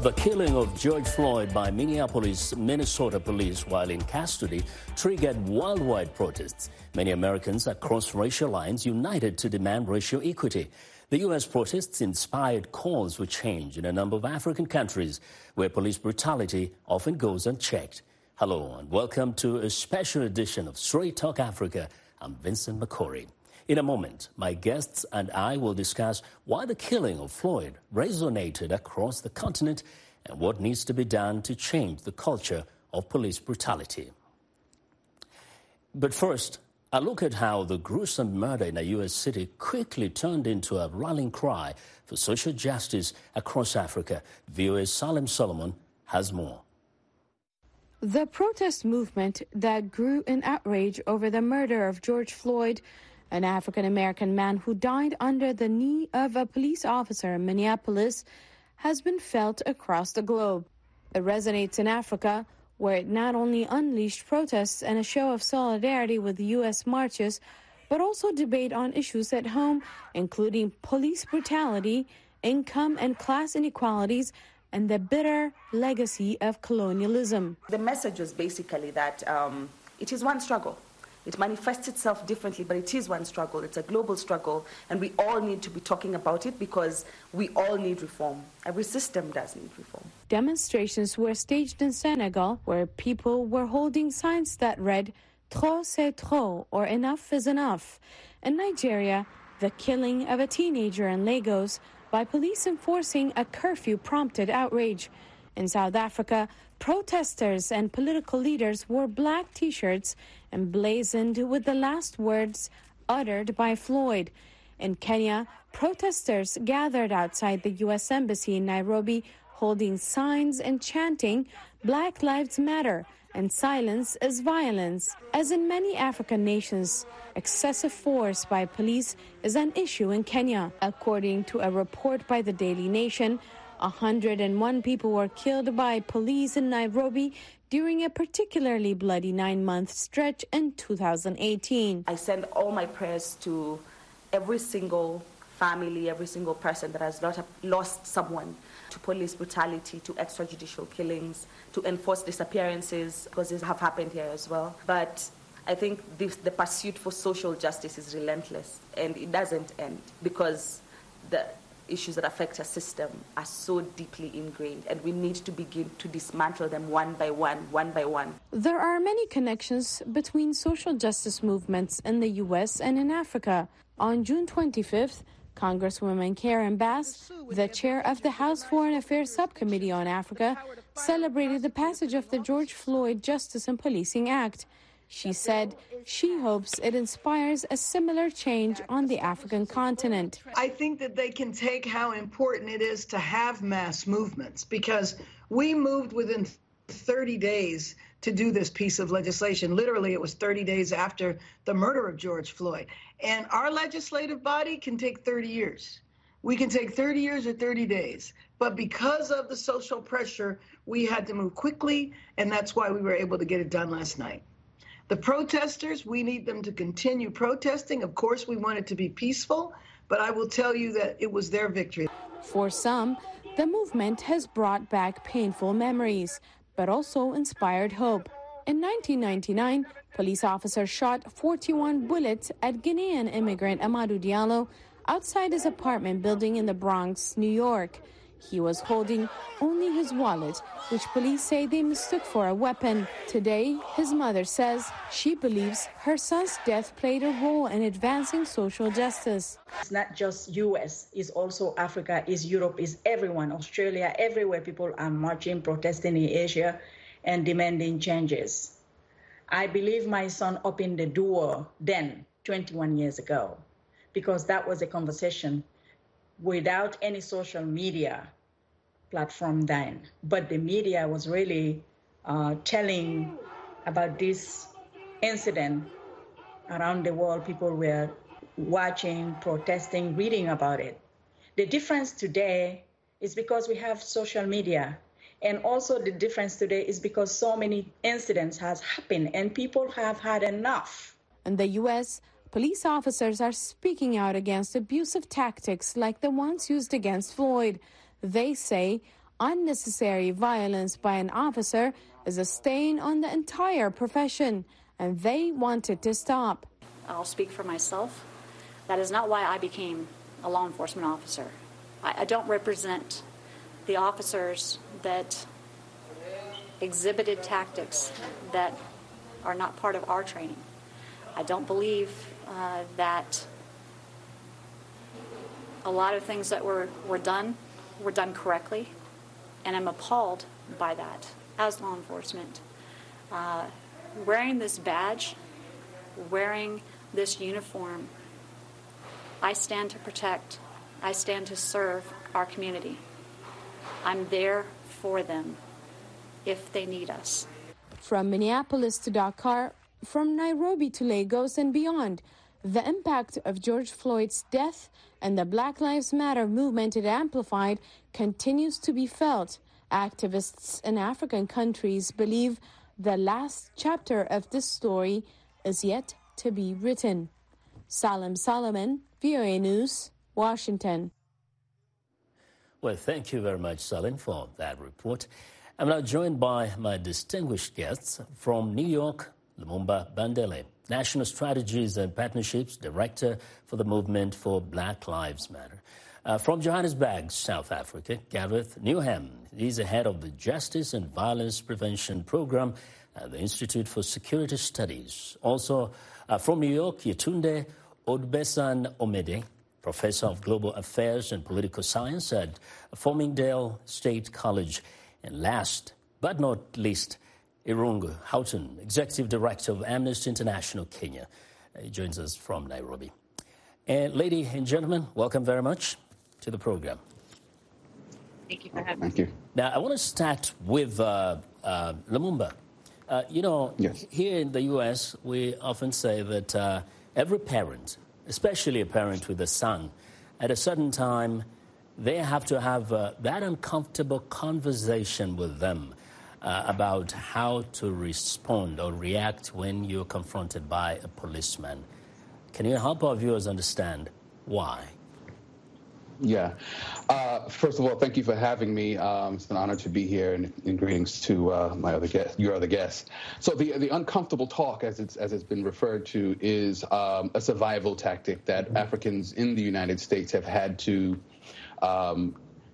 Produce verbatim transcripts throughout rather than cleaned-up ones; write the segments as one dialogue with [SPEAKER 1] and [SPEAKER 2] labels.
[SPEAKER 1] The killing of George Floyd by Minneapolis, Minnesota police while in custody triggered worldwide protests. Many Americans across racial lines united to demand racial equity. The U S protests inspired calls for change in a number of African countries where police brutality often goes unchecked. Hello and welcome to a special edition of Straight Talk Africa. I'm Vincent McCory. In a moment, my guests and I will discuss why the killing of Floyd resonated across the continent and what needs to be done to change the culture of police brutality. But first, a look at how the gruesome murder in a U S city quickly turned into a rallying cry for social justice across Africa. V O A's Salem Solomon has more.
[SPEAKER 2] The protest movement that grew in outrage over the murder of George Floyd, an African-American man who died under the knee of a police officer in Minneapolis, has been felt across the globe. It resonates in Africa, where it not only unleashed protests and a show of solidarity with U S marches, but also debate on issues at home, including police brutality, income and class inequalities, and the bitter legacy of colonialism.
[SPEAKER 3] The message was basically that um, it is one struggle. It manifests itself differently, but it is one struggle. It's a global struggle, and we all need to be talking about it because we all need reform. Every system does need reform.
[SPEAKER 2] Demonstrations were staged in Senegal, where people were holding signs that read, "Trop c'est trop," or "Enough is enough." In Nigeria, the killing of a teenager in Lagos by police enforcing a curfew prompted outrage. In South Africa, protesters and political leaders wore black T-shirts emblazoned with the last words uttered by Floyd. In Kenya, protesters gathered outside the U S Embassy in Nairobi holding signs and chanting, "Black Lives Matter," and "Silence is violence." As in many African nations, excessive force by police is an issue in Kenya. According to a report by the Daily Nation, one hundred one people were killed by police in Nairobi during a particularly bloody nine-month stretch in two thousand eighteen.
[SPEAKER 3] I send all my prayers to every single family, every single person that has not lost someone to police brutality, to extrajudicial killings, to enforced disappearances, because these have happened here as well. But I think this, the pursuit for social justice is relentless, and it doesn't end because the issues that affect our system are so deeply ingrained, and we need to begin to dismantle them one by one, one by one.
[SPEAKER 2] There are many connections between social justice movements in the U S and in Africa. On June twenty-fifth, Congresswoman Karen Bass, the chair of the House Foreign Affairs Subcommittee on Africa, celebrated the passage of the George Floyd Justice and Policing Act. She said she hopes it inspires a similar change on the African continent.
[SPEAKER 4] I think that they can take how important it is to have mass movements, because we moved within thirty days to do this piece of legislation. Literally, it was thirty days after the murder of George Floyd. And our legislative body can take thirty years. We can take thirty years or thirty days. But because of the social pressure, we had to move quickly, and that's why we were able to get it done last night. The protesters, we need them to continue protesting. Of course, we want it to be peaceful, but I will tell you that it was their victory.
[SPEAKER 2] For some, the movement has brought back painful memories, but also inspired hope. In nineteen ninety-nine, police officers shot forty-one bullets at Guinean immigrant Amadou Diallo outside his apartment building in the Bronx, New York. He was holding only his wallet, which police say they mistook for a weapon. Today, his mother says she believes her son's death played a role in advancing social justice.
[SPEAKER 5] It's not just U S, it's also Africa, it's Europe, it's everyone, Australia, everywhere people are marching, protesting in Asia and demanding changes. I believe my son opened the door then, twenty-one years ago, because that was a conversation without any social media platform then. But the media was really uh, telling about this incident around the world. People were watching, protesting, reading about it. The difference today is because we have social media. And also the difference today is because so many incidents has happened and people have had enough.
[SPEAKER 2] In the U S, police officers are speaking out against abusive tactics like the ones used against Floyd. They say Unnecessary violence by an officer is a stain on the entire profession, and they want it to stop.
[SPEAKER 6] I'll speak for myself. That is not why I became a law enforcement officer. I, I don't represent the officers that exhibited tactics that are not part of our training. I don't believe uh, that a lot of things that were, were done were done correctly, and I'm appalled by that as law enforcement. Uh, wearing this badge, wearing this uniform, I stand to protect, I stand to serve our community. I'm there for them if they need us.
[SPEAKER 2] From Minneapolis to Dakar, from Nairobi to Lagos and beyond, the impact of George Floyd's death and the Black Lives Matter movement it amplified continues to be felt. Activists in African countries believe the last chapter of this story is yet to be written. Salim Solomon, V O A News, Washington.
[SPEAKER 1] Well, thank you very much, Salim, for that report. I'm now joined by my distinguished guests from New York, Lumumba Bandele, National Strategies and Partnerships Director for the Movement for Black Lives Matter. Uh, from Johannesburg, South Africa, Gareth Newham. He's the head of the Justice and Violence Prevention Program at the Institute for Security Studies. Also, uh, from New York, Yetunde Odbesan Omede, Professor of Global Affairs and Political Science at Farmingdale State College. And last but not least, Irungu Houghton, Executive Director of Amnesty International Kenya. He joins us from Nairobi. And ladies and gentlemen, welcome very much to the program.
[SPEAKER 7] Thank you for having
[SPEAKER 8] Thank
[SPEAKER 7] me.
[SPEAKER 8] you.
[SPEAKER 1] Now, I want to start with uh, uh, Lumumba. Uh, you know,
[SPEAKER 8] yes.
[SPEAKER 1] Here in the U S, we often say that uh, every parent, especially a parent with a son, at a certain time, they have to have uh, that uncomfortable conversation with them uh, about how to respond or react when you're confronted by a policeman. Can you help our viewers understand why?
[SPEAKER 8] Yeah. Uh, first of all, thank you for having me. Um, it's an honor to be here, and, and greetings to uh, my other guest, your other guests. So the the uncomfortable talk, as it's as it's been referred to, is um, a survival tactic that mm-hmm. Africans in the United States have had to um,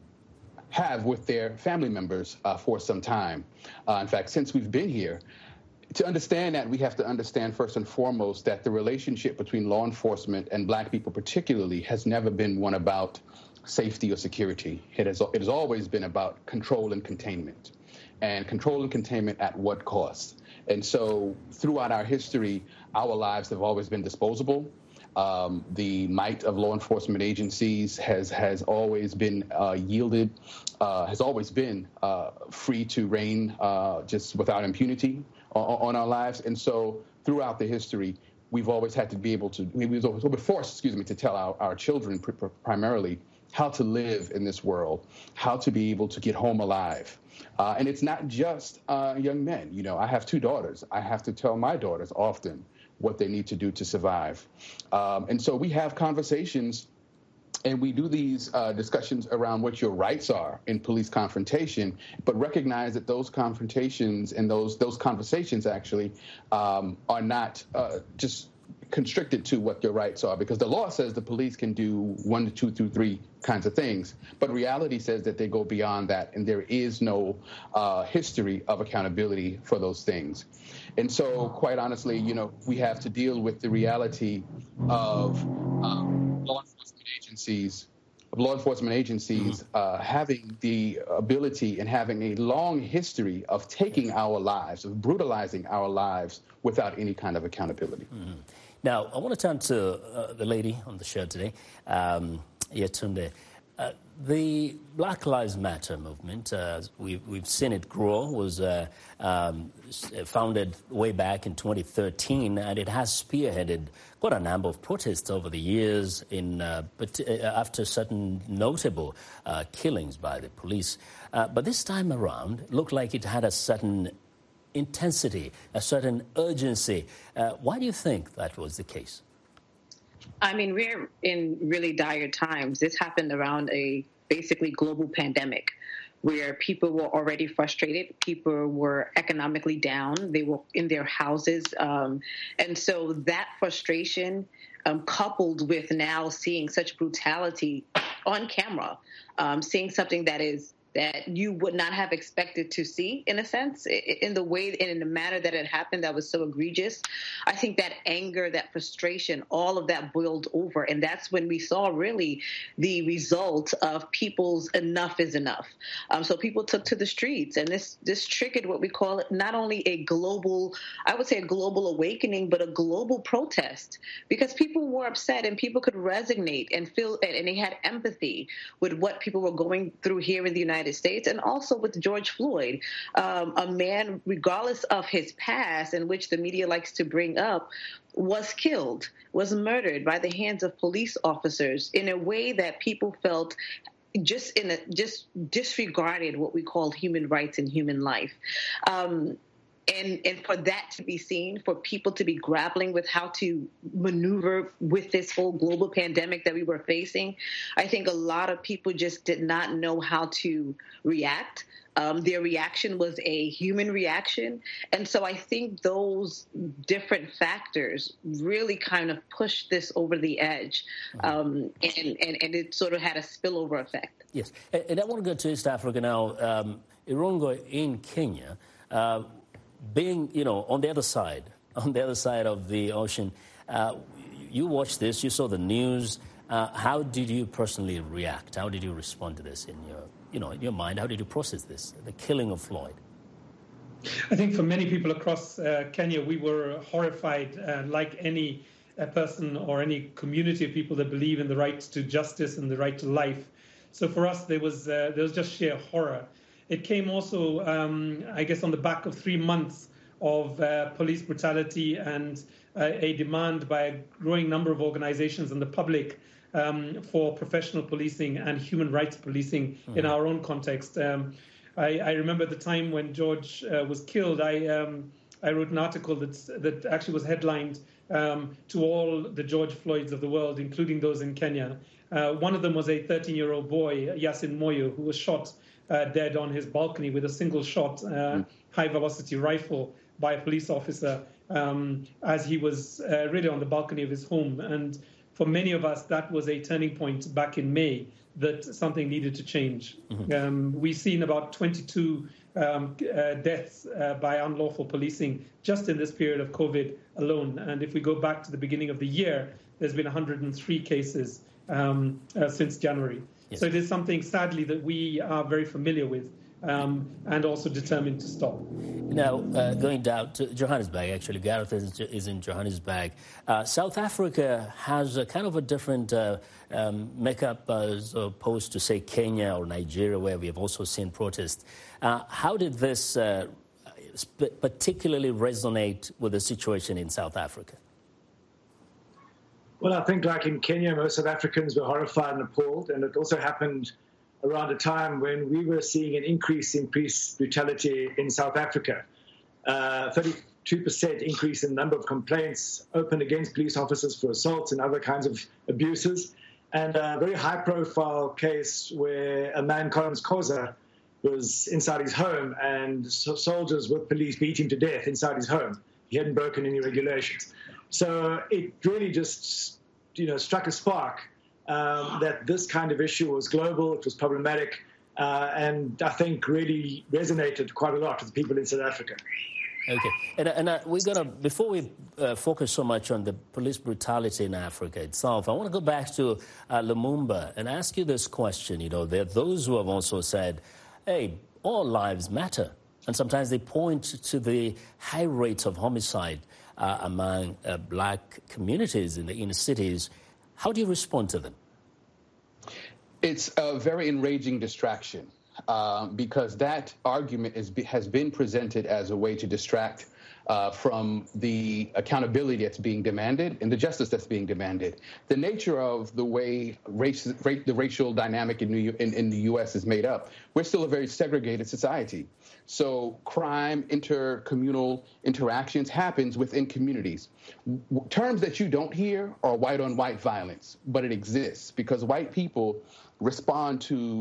[SPEAKER 8] have with their family members uh, for some time. Uh, in fact, since we've been here. To understand that, we have to understand first and foremost that the relationship between law enforcement and black people particularly has never been one about safety or security. It has, it has always been about control and containment, and control and containment at what cost. And so throughout our history, our lives have always been disposable. Um, the might of law enforcement agencies has, has always been uh, yielded, uh, has always been uh, free to reign uh, just without impunity on our lives. And so throughout the history, we've always had to be able to, we've been forced, excuse me, to tell our, our children pr- pr- primarily how to live in this world, how to be able to get home alive. Uh, and it's not just uh, young men. You know, I have two daughters. I have to tell my daughters often what they need to do to survive. Um, and so we have conversations and we do these uh, discussions around what your rights are in police confrontation, but recognize that those confrontations and those those conversations actually um, are not uh, just constricted to what your rights are, because the law says the police can do one to two through three kinds of things, but reality says that they go beyond that, and there is no uh, history of accountability for those things. And so, quite honestly, you know, we have to deal with the reality of um, law enforcement agencies, of law enforcement agencies uh, having the ability and having a long history of taking our lives, of brutalizing our lives without any kind of accountability.
[SPEAKER 1] Mm-hmm. Now, I want to turn to uh, the lady on the show today, um, Yetunde. Uh, the Black Lives Matter movement, uh, we've, we've seen it grow, was uh, um, founded way back in twenty thirteen, and it has spearheaded quite a number of protests over the years in, uh, but, uh, after certain notable uh, killings by the police. Uh, but this time around, it looked like it had a certain intensity, a certain urgency. Uh, why do you think that was the case?
[SPEAKER 7] I mean, we're in really dire times. This happened around a basically global pandemic
[SPEAKER 9] where people were already frustrated. People were economically down. They were in their houses. Um, and so that frustration, um, coupled with now seeing such brutality on camera, um, seeing something that is that you would not have expected to see, in a sense, in the way and in the manner that it happened that was so egregious. I think that anger, that frustration, all of that boiled over. And that's when we saw really the result of people's enough is enough. Um, so people took to the streets, and this this triggered what we call it, not only a global, I would say a global awakening, but a global protest, because people were upset and people could resonate and feel, and they had empathy with what people were going through here in the United States, and also with George Floyd, um, a man, regardless of his past, in which the media likes to bring up, was killed, was murdered by the hands of police officers in a way that people felt just in a, just disregarded what we call human rights and human life. Um, And, and for that to be seen, for people to be grappling with how to maneuver with this whole global pandemic that we were facing, I think a lot of people just did not know how to react. Um, their reaction was a human reaction. And so I think those different factors really kind of pushed this over the edge. Um, and, and, and it sort of had a spillover effect.
[SPEAKER 1] Yes. And I want to go to East Africa now. Um, Irungo in Kenya. Uh, Being, you know, on the other side, on the other side of the ocean, uh, you watched this, you saw the news. Uh, how did you personally react? How did you respond to this in your, you know, in your mind? How did you process this, the killing of Floyd?
[SPEAKER 10] I think for many people across uh, Kenya, we were horrified, uh, like any uh, person or any community of people that believe in the right to justice and the right to life. So for us, there was uh, there was just sheer horror. It came also, um, I guess, on the back of three months of uh, police brutality and uh, a demand by a growing number of organizations and the public um, for professional policing and human rights policing mm-hmm. in our own context. Um, I, I remember the time when George uh, was killed, I, um, I wrote an article that's, that actually was headlined um, to all the George Floyds of the world, including those in Kenya. Uh, one of them was a thirteen-year-old boy, Yasin Moyo, who was shot Uh, dead on his balcony with a single shot, uh, mm. high-velocity rifle by a police officer um, as he was uh, really on the balcony of his home. And for many of us, that was a turning point back in May that something needed to change. Mm-hmm. Um, we've seen about twenty-two um, uh, deaths uh, by unlawful policing just in this period of COVID alone. And if we go back to the beginning of the year, there's been one hundred three cases um, uh, since January. Yes. So it is something, sadly, that we are very familiar with um, and also determined to stop.
[SPEAKER 1] Now, uh, going down to Johannesburg, actually, Gareth is, is in Johannesburg. Uh, South Africa has a kind of a different uh, um, makeup as opposed to, say, Kenya or Nigeria, where we have also seen protests. Uh, how did this uh, particularly resonate with the situation in South Africa?
[SPEAKER 11] Well, I think like in Kenya, most South Africans were horrified and appalled, and it also happened around a time when we were seeing an increase in police brutality in South Africa. Uh, thirty-two percent increase in the number of complaints opened against police officers for assaults and other kinds of abuses, and a very high-profile case where a man, Collins Khoza, was inside his home, and so soldiers with police beat him to death inside his home. He hadn't broken any regulations. So it really just, you know, struck a spark um, that this kind of issue was global, it was problematic, uh, and I think really resonated quite a lot with people in South Africa.
[SPEAKER 1] Okay, and, and uh, we're gonna before we uh, focus so much on the police brutality in Africa itself, I want to go back to uh, Lumumba and ask you this question. You know, there are those who have also said, "Hey, all lives matter," and sometimes they point to the high rates of homicide Uh, among uh, black communities in the inner cities. How do you respond to them?
[SPEAKER 8] It's a very enraging distraction uh, because that argument is, has been presented as a way to distract uh, from the accountability that's being demanded and the justice that's being demanded. The nature of the way race, race, the racial dynamic in, New, in, in the U S is made up, we're still a very segregated society. So crime, intercommunal interactions happens within communities. W- terms that you don't hear are white-on-white violence, but it exists because white people respond to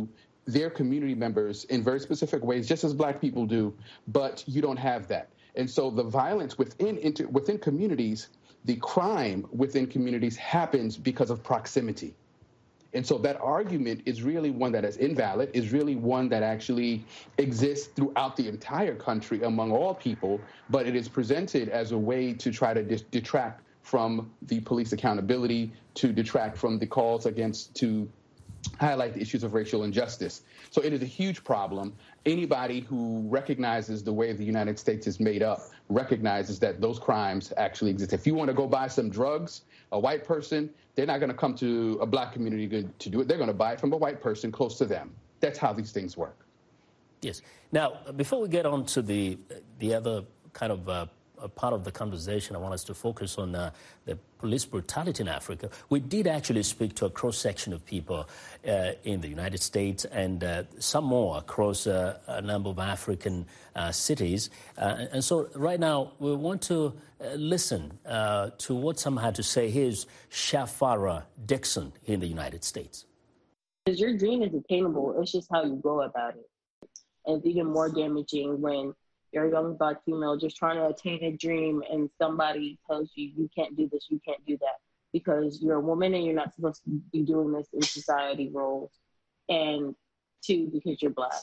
[SPEAKER 8] their community members in very specific ways, just as Black people do, but you don't have that. And so the violence within inter, within communities, the crime within communities happens because of proximity. And so that argument is really one that is invalid, is really one that actually exists throughout the entire country among all people, but it is presented as a way to try to dis- detract from the police accountability, to detract from the calls against, to highlight the issues of racial injustice. So it is a huge problem. Anybody who recognizes the way the United States is made up recognizes that those crimes actually exist. If you want to go buy some drugs, a white person, they're not going to come to a Black community to do it. They're going to buy it from a white person close to them. That's how these things work.
[SPEAKER 1] Yes. Now, before we get on to the the other kind of uh, part of the conversation, I want us to focus on uh, the police brutality in Africa. We did actually speak to a cross-section of people uh, in the United States and uh, some more across uh, a number of African uh, cities. Uh, and so right now we want to uh, listen uh, to what some had to say. Here's Shafara Dixon in the United States.
[SPEAKER 12] Because your dream is attainable. It's just how you go about it. And it's even more damaging when you're a young Black female just trying to attain a dream and somebody tells you you can't do this, you can't do that, because you're a woman and you're not supposed to be doing this in society roles, and two, because you're Black.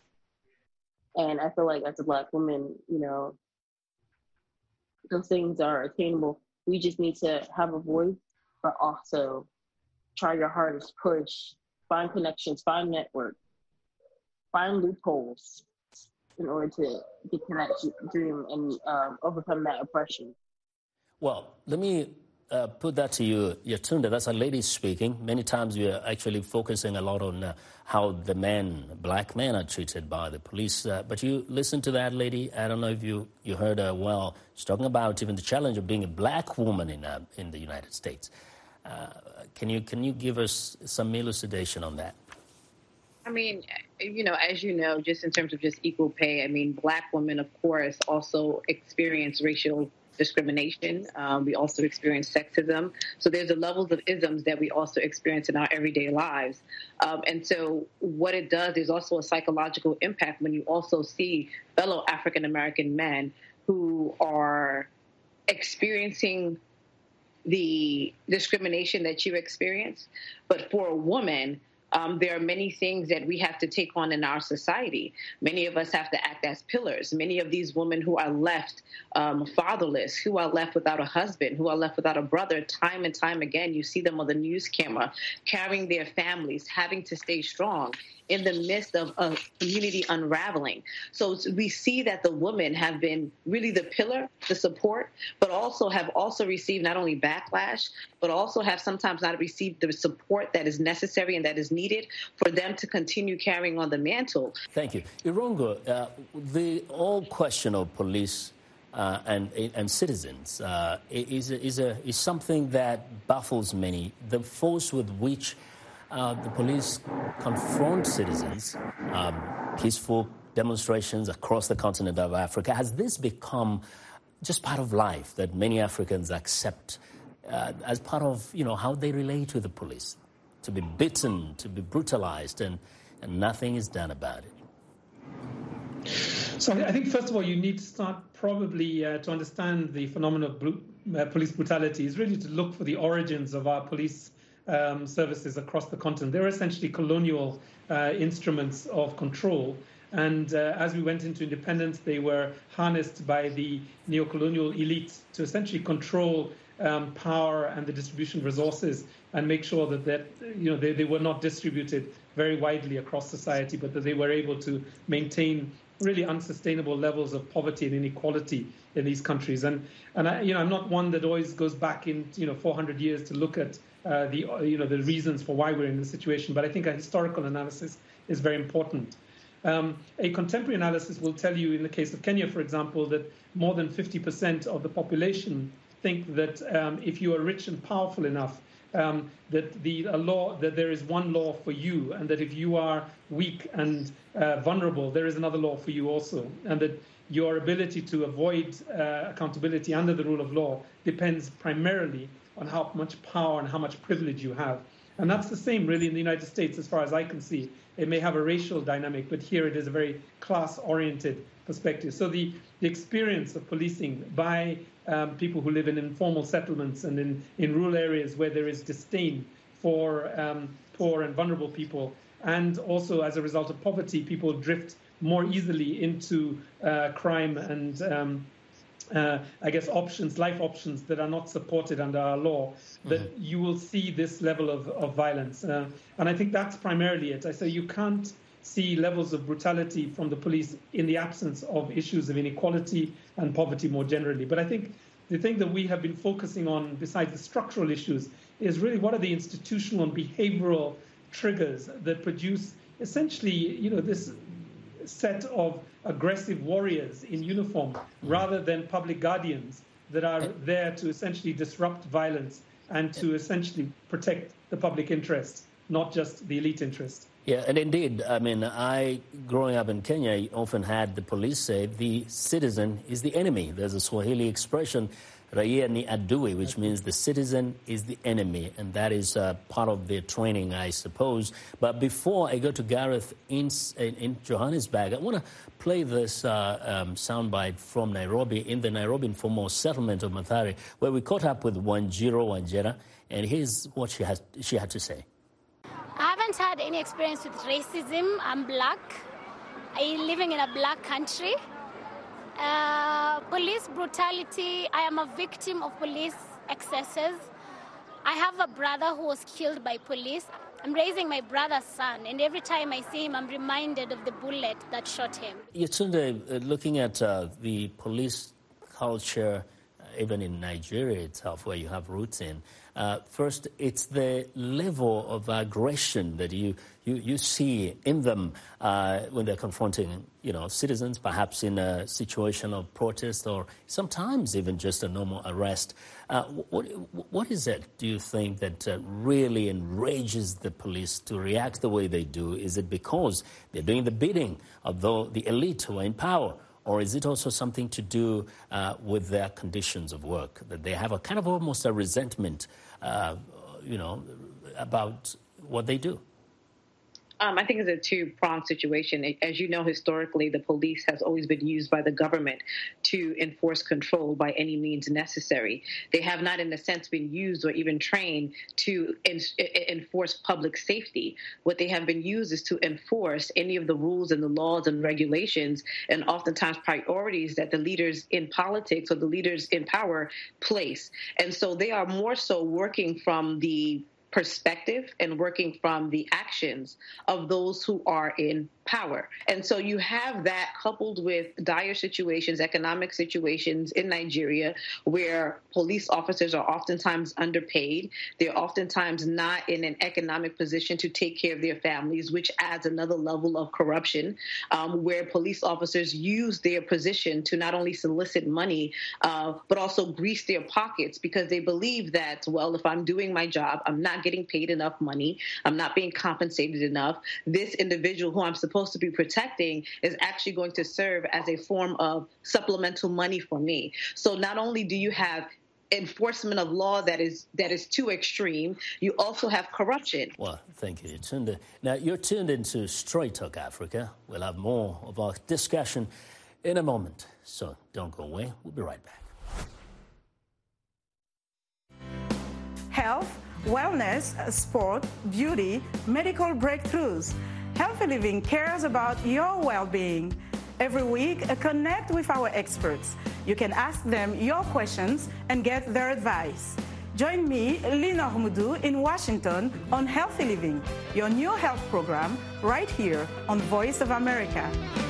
[SPEAKER 12] And I feel like as a Black woman, you know, those things are attainable. We just need to have a voice, but also try your hardest, push, find connections, find network, find loopholes in order to get to that dream and um, overcome that oppression.
[SPEAKER 1] Well, let me uh, put that to you, Yatunda. That's a lady speaking. Many times you're actually focusing a lot on uh, how the men, Black men, are treated by the police. Uh, but you listen to that lady. I don't know if you, you heard her well. She's talking about even the challenge of being a Black woman in uh, in the United States. Uh, can you can you give us some elucidation on that?
[SPEAKER 9] I mean, you know, as you know, just in terms of just equal pay, I mean, Black women, of course, also experience racial discrimination. Um, we also experience sexism. So there's the levels of isms that we also experience in our everyday lives. Um, and so what it does is also a psychological impact when you also see fellow African-American men who are experiencing the discrimination that you experience. But for a woman, Um, there are many things that we have to take on in our society. Many of us have to act as pillars. Many of these women who are left um, fatherless, who are left without a husband, who are left without a brother, time and time again, you see them on the news camera, carrying their families, having to stay strong in the midst of a community unraveling. So we see that the women have been really the pillar, the support, but also have also received not only backlash, but also have sometimes not received the support that is necessary and that is needed for them to continue carrying on the mantle.
[SPEAKER 1] Thank you. Irungu, uh, the whole question of police uh, and and citizens uh, is, is, a, is something that baffles many. The force with which Uh, the police confront citizens, um, peaceful demonstrations across the continent of Africa. Has this become just part of life that many Africans accept uh, as part of, you know, how they relate to the police? To be beaten, to be brutalized, and, and nothing is done about it.
[SPEAKER 10] So I think, first of all, you need to start probably uh, to understand the phenomenon of bru- uh, police brutality is really to look for the origins of our police Um, services across the continent. They're essentially colonial uh, instruments of control. And uh, as we went into independence, they were harnessed by the neocolonial elite to essentially control um, power and the distribution of resources and make sure that, that you know, they, they were not distributed very widely across society, but that they were able to maintain really unsustainable levels of poverty and inequality in these countries. And, and I, you know, I'm not one that always goes back in, you know, four hundred years to look at Uh, the you know the reasons for why we're in this situation, but I think a historical analysis is very important. Um, a contemporary analysis will tell you, in the case of Kenya, for example, that more than fifty percent of the population think that um, if you are rich and powerful enough, um, that the a law that there is one law for you, and that if you are weak and uh, vulnerable, there is another law for you also, and that your ability to avoid uh, accountability under the rule of law depends primarily on how much power and how much privilege you have. And that's the same really in the United States as far as I can see. it may have a racial dynamic, but here it is a very class-oriented perspective. So the, the experience of policing by um, people who live in informal settlements and in, in rural areas where there is disdain for um, poor and vulnerable people, and also as a result of poverty, people drift more easily into uh, crime and um, uh, I guess options, life options that are not supported under our law, mm-hmm. that you will see this level of, of violence. Uh, and I think that's primarily it. I say you can't see levels of brutality from the police in the absence of issues of inequality and poverty more generally. But I think the thing that we have been focusing on, besides the structural issues, is really what are the institutional and behavioral triggers that produce essentially, you know, this set of aggressive warriors in uniform rather than public guardians that are there to essentially disrupt violence and to essentially protect the public interest, not just the elite interest.
[SPEAKER 1] Yeah, and indeed, I mean, I, growing up in Kenya, often had the police say the citizen is the enemy. There's a Swahili expression, raia ni adui, which means the citizen is the enemy, and that is uh, part of their training, I suppose. But before I go to Gareth in, in Johannesburg, I want to play this uh, um, soundbite from Nairobi, in the Nairobi informal settlement of Mathare, where we caught up with Wanjiro Wanjera, and here's what she, has, she had to say.
[SPEAKER 13] I haven't had any experience with racism. I'm black. I'm living in a black country. Uh, police brutality, I am a victim of police excesses. I have a brother who was killed by police. I'm raising my brother's son, and every time I see him, I'm reminded of the bullet that shot him.
[SPEAKER 1] Yetunde, uh, looking at uh, the police culture, uh, even in Nigeria itself, where you have roots in, Uh, first, it's the level of aggression that you, you, you see in them uh, when they're confronting, you know, citizens, perhaps in a situation of protest or sometimes even just a normal arrest. Uh, what, what is it, do you think, that uh, really enrages the police to react the way they do? Is it because they're doing the bidding of the, the elite who are in power? Or is it also something to do uh, with their conditions of work, that they have a kind of almost a resentment, uh, you know, about what they do?
[SPEAKER 9] Um, I think it's a two-pronged situation. As you know, historically, the police has always been used by the government to enforce control by any means necessary. They have not, in a sense, been used or even trained to en- enforce public safety. What they have been used is to enforce any of the rules and the laws and regulations and oftentimes priorities that the leaders in politics or the leaders in power place. And so they are more so working from the perspective and working from the actions of those who are in power. And so you have that coupled with dire situations, economic situations in Nigeria, where police officers are oftentimes underpaid. They're oftentimes not in an economic position to take care of their families, which adds another level of corruption, um, where police officers use their position to not only solicit money, uh, but also grease their pockets because they believe that, well, if I'm doing my job, I'm not getting paid enough money, I'm not being compensated enough, this individual who I'm supposed supposed to be protecting is actually going to serve as a form of supplemental money for me. So not only do you have enforcement of law that is that is too extreme, you also have corruption.
[SPEAKER 1] Well, thank you, Tunde. Now, you're tuned into Straight Talk Africa. We'll have more of our discussion in a moment, so don't go away. We'll be right back.
[SPEAKER 14] Health, wellness, sport, beauty, medical breakthroughs. Healthy Living cares about your well-being. Every week, connect with our experts. You can ask them your questions and get their advice. Join me, Lina Humudu, in Washington on Healthy Living, your new health program, right here on Voice of America.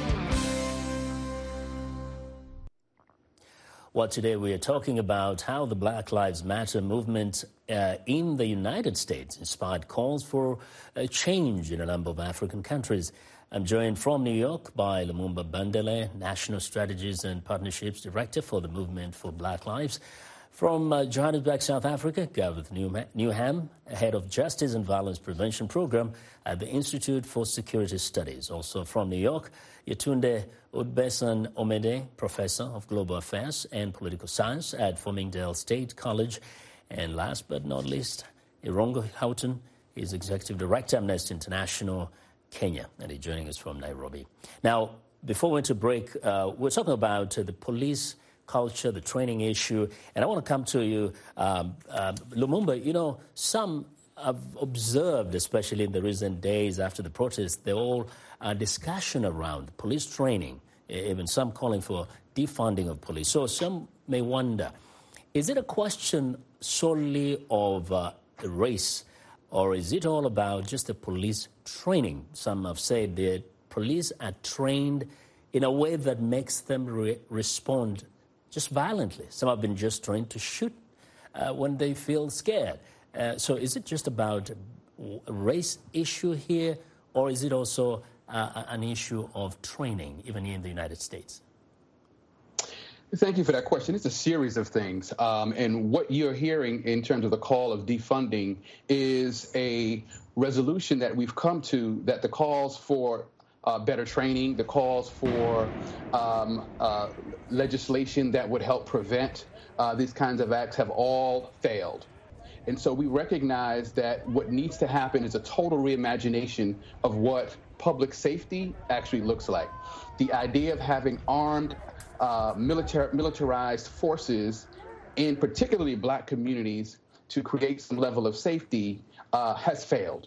[SPEAKER 1] Well, today we are talking about how the Black Lives Matter movement uh, in the United States inspired calls for a change in a number of African countries. I'm joined from New York by Lumumba Bandele, National Strategies and Partnerships Director for the Movement for Black Lives. From uh, Johannesburg, South Africa, Gareth Newham, Head of Justice and Violence Prevention Program at the Institute for Security Studies. Also from New York, Yetunde Udbesan Omede, Professor of Global Affairs and Political Science at Farmingdale State College. And last but not least, Irongo Houghton is Executive Director, Amnesty International Kenya, and he's joining us from Nairobi. Now, before we went to break, uh, we're talking about uh, the police culture, the training issue, and I want to come to you, um, uh, Lumumba. You know, some have observed, especially in the recent days after the protests, the whole uh, discussion around police training, even some calling for defunding of police. So some may wonder, is it a question solely of uh, race, or is it all about just the police training? Some have said the police are trained in a way that makes them re- respond just violently. Some have been just trained to shoot uh, when they feel scared. Uh, so is it just about a race issue here, or is it also uh, an issue of training, even here in the United States?
[SPEAKER 8] Thank you for that question. It's a series of things. Um, and what you're hearing in terms of the call of defunding is a resolution that we've come to, that the calls for uh, better training, the calls for um, uh, legislation that would help prevent uh, these kinds of acts have all failed. And so we recognize that what needs to happen is a total reimagination of what public safety actually looks like. The idea of having armed, uh, militar- militarized forces in particularly black communities to create some level of safety uh, has failed.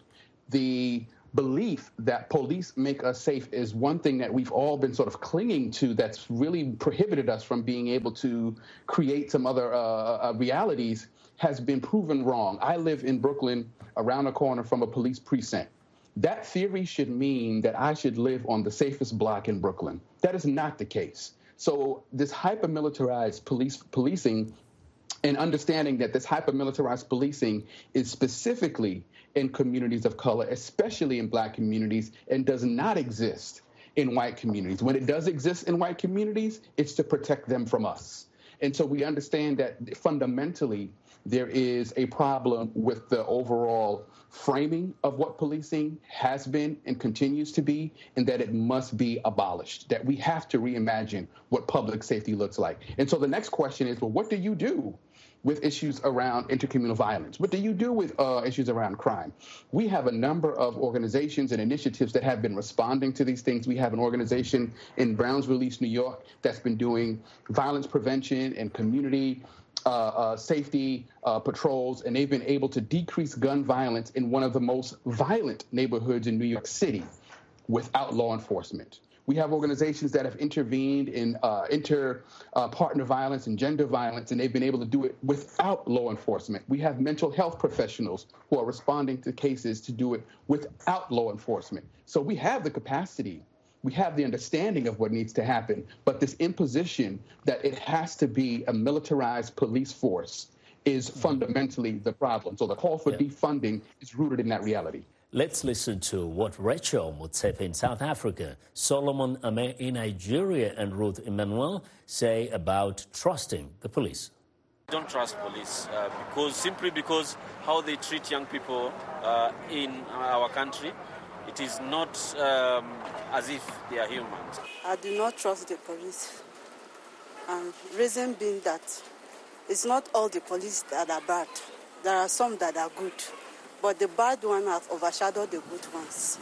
[SPEAKER 8] The belief that police make us safe is one thing that we've all been sort of clinging to that's really prohibited us from being able to create some other uh, uh, realities has been proven wrong. I live in Brooklyn, around the corner from a police precinct. That theory should mean that I should live on the safest block in Brooklyn. That is not the case. So this hyper-militarized police policing and understanding that this hyper-militarized policing is specifically in communities of color, especially in black communities, and does not exist in white communities. When it does exist in white communities, it's to protect them from us. And so we understand that fundamentally there is a problem with the overall framing of what policing has been and continues to be, and that it must be abolished, that we have to reimagine what public safety looks like. And so the next question is, well, what do you do with issues around intercommunal violence? What do you do with uh, issues around crime? We have a number of organizations and initiatives that have been responding to these things. We have an organization in Brownsville, East New York, that's been doing violence prevention and community uh, uh, safety uh, patrols, and they've been able to decrease gun violence in one of the most violent neighborhoods in New York City without law enforcement. We have organizations that have intervened in uh, inter-partner uh, violence and gender violence, and they've been able to do it without law enforcement. We have mental health professionals who are responding to cases to do it without law enforcement. So we have the capacity, we have the understanding of what needs to happen, but this imposition that it has to be a militarized police force is fundamentally the problem. So the call for yeah. defunding is rooted in that reality.
[SPEAKER 1] Let's listen to what Rachel Motsepe in South Africa, Solomon Ame in Nigeria, and Ruth Emmanuel say about trusting the police.
[SPEAKER 15] I don't trust police uh, because simply because how they treat young people uh, in our country, it is not um, as if they are humans.
[SPEAKER 16] I do not trust the police. And reason being that it's not all the police that are bad. There are some that are good. But the bad ones have overshadowed the good ones.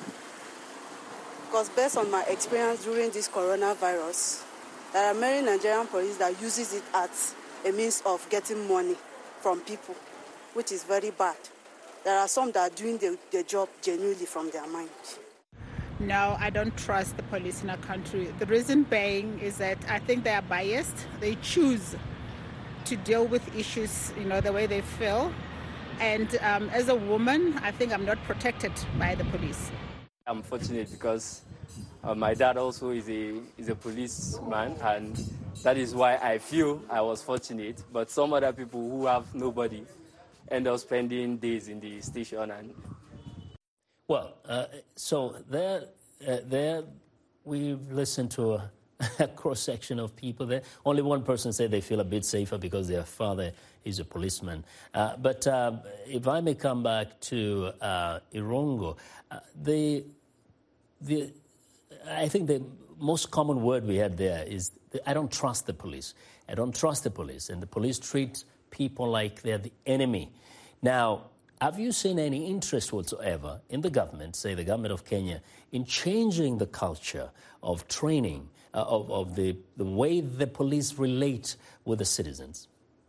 [SPEAKER 16] Because based on my experience during this coronavirus, there are many Nigerian police that uses it as a means of getting money from people, which is very bad. There are some that are doing the, the job genuinely from their mind.
[SPEAKER 17] No, I don't trust the police in our country. The reason being is that I think they are biased. They choose to deal with issues, you know, the way they feel. And um, as a woman, I think I'm not protected by the police.
[SPEAKER 18] I'm fortunate because uh, my dad also is a is a policeman, and that is why I feel I was fortunate. But some other people who have nobody end up spending days in the station. And
[SPEAKER 1] well, uh, so there, uh, there, we've listened to a, a cross-section of people there. Only one person said they feel a bit safer because their father is a policeman. Uh, but uh, if I may come back to uh, Irungu, uh, the, the, I think the most common word we had there is, I don't trust the police. I don't trust the police. And the police treat people like they're the enemy. Now, Have you seen any interest whatsoever in the government, say the government of Kenya, in changing the culture of training, uh, of, of the, the way the police relate with the citizens?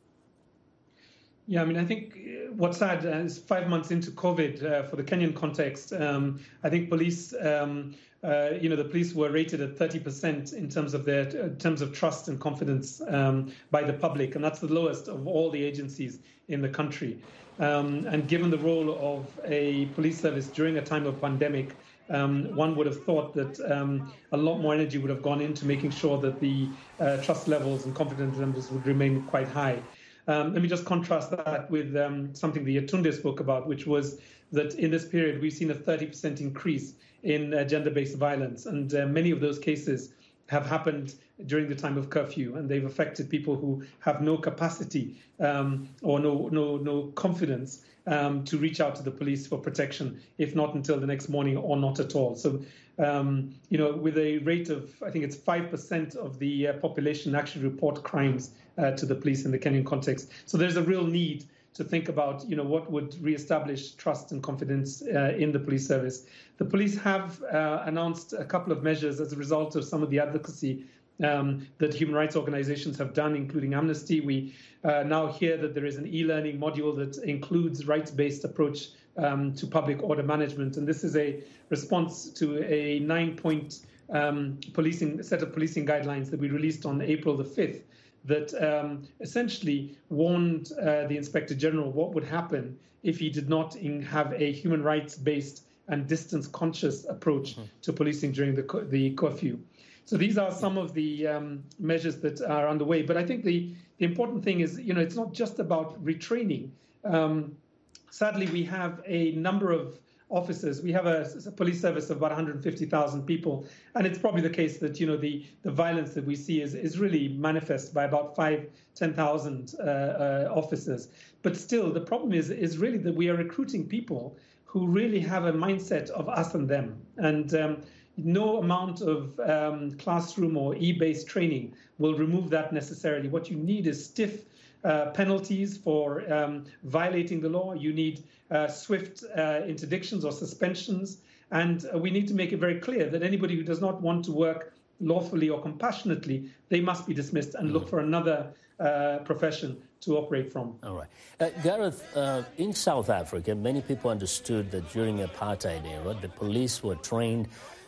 [SPEAKER 10] Yeah, I mean, I think what's sad is five months into COVID, uh, for the Kenyan context, um, I think police, um, uh, you know, the police were rated at thirty percent in terms of their in terms of trust and confidence um, by the public, and that's the lowest of all the agencies in the country. Um, and given the role of a police service during a time of pandemic, um, one would have thought that um, a lot more energy would have gone into making sure that the uh, trust levels and confidence levels would remain quite high. Um, let me just contrast that with um, something the Yetunde spoke about, which was that in this period we've seen a thirty percent increase in uh, gender-based violence, and uh, many of those cases have happened during the time of curfew, and they've affected people who have no capacity um, or no no no confidence um, to reach out to the police for protection, if not until the next morning or not at all. So, um, you know, with a rate of, I think it's five percent of the uh, population actually report crimes uh, to the police in the Kenyan context. So there's a real need to think about, you know, what would reestablish trust and confidence uh, in the police service. The police have uh, announced a couple of measures as a result of some of the advocacy um, that human rights organizations have done, including Amnesty. We uh, now hear that there is an e-learning module that includes rights-based approach um, to public order management. And this is a response to a nine-point um, policing set of policing guidelines that we released on April the fifth. That um, essentially warned uh, the Inspector General what would happen if he did not in, have a human rights-based and distance-conscious approach mm-hmm. to policing during the, the curfew. So these are some of the um, measures that are underway. But I think the, the important thing is, you know, it's not just about retraining. Um, sadly, we have a number of officers. We have a, a police service of about one hundred fifty thousand people, and it's probably the case that, you know, the, the violence that we see is, is really manifest by about five, ten thousand uh, uh, officers. But still, the problem is is really that we are recruiting people who really have a mindset of us and them, and um, no amount of um, classroom or e-based training will remove that necessarily. What you need is stiff uh, penalties for um, violating the law. You need uh, swift uh, interdictions or suspensions. And uh, we need to make it very clear that anybody who does not want to work lawfully or compassionately, they must be dismissed and look for another uh, profession to operate from.
[SPEAKER 1] All right. Uh, Gareth, uh, in South Africa, many people understood that during the apartheid era, the police were trained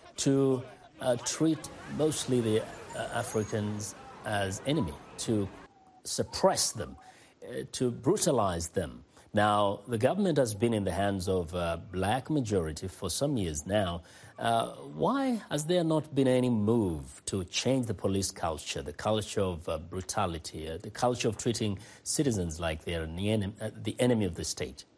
[SPEAKER 1] to uh, treat mostly the uh, Africans as enemy, to suppress them, uh, to brutalize them. Now, the government has been in the hands of a black majority for some years now. Uh, why has there not been any move to change the police culture, the culture of uh, brutality, uh, the culture of treating citizens like they're the enemy, uh, the enemy of the state?